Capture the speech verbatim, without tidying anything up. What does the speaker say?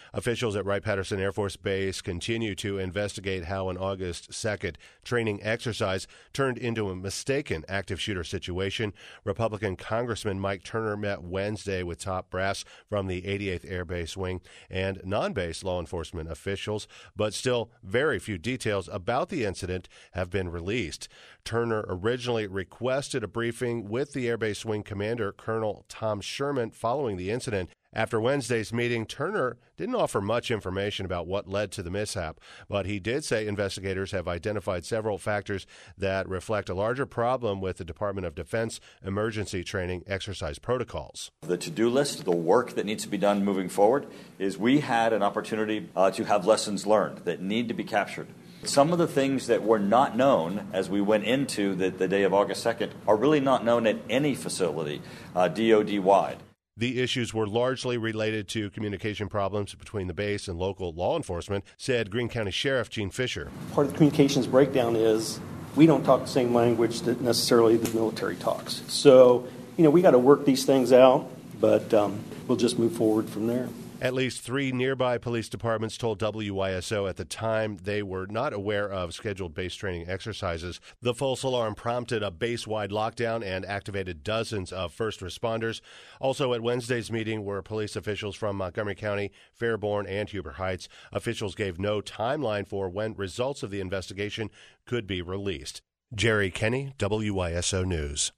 Officials at Wright-Patterson Air Force Base continue to investigate how an August second training exercise turned into a mistaken active shooter situation. Republican Congressman Mike Turner met Wednesday with top brass from the eighty-eighth Air Base Wing and non-base law enforcement officials, but still very few details about the incident have been released. Turner originally requested a briefing with the Air Base Wing commander, Colonel Tom Sherman, following the incident. After Wednesday's meeting, Turner didn't offer much information about what led to the mishap, but he did say investigators have identified several factors that reflect a larger problem with the Department of Defense emergency training exercise protocols. The to-do list, the work that needs to be done moving forward, is we had an opportunity uh, to have lessons learned that need to be captured. Some of the things that were not known as we went into the, the day of August second are really not known at any facility, uh, D O D-wide. The issues were largely related to communication problems between the base and local law enforcement, said Greene County Sheriff Gene Fisher. Part of the communications breakdown is we don't talk the same language that necessarily the military talks. So, you know, we got to work these things out, but um, we'll just move forward from there. At least three nearby police departments told W Y S O at the time they were not aware of scheduled base training exercises. The false alarm prompted a base-wide lockdown and activated dozens of first responders. Also at Wednesday's meeting were police officials from Montgomery County, Fairborn, and Huber Heights. Officials gave no timeline for when results of the investigation could be released. Jerry Kenny, W Y S O News.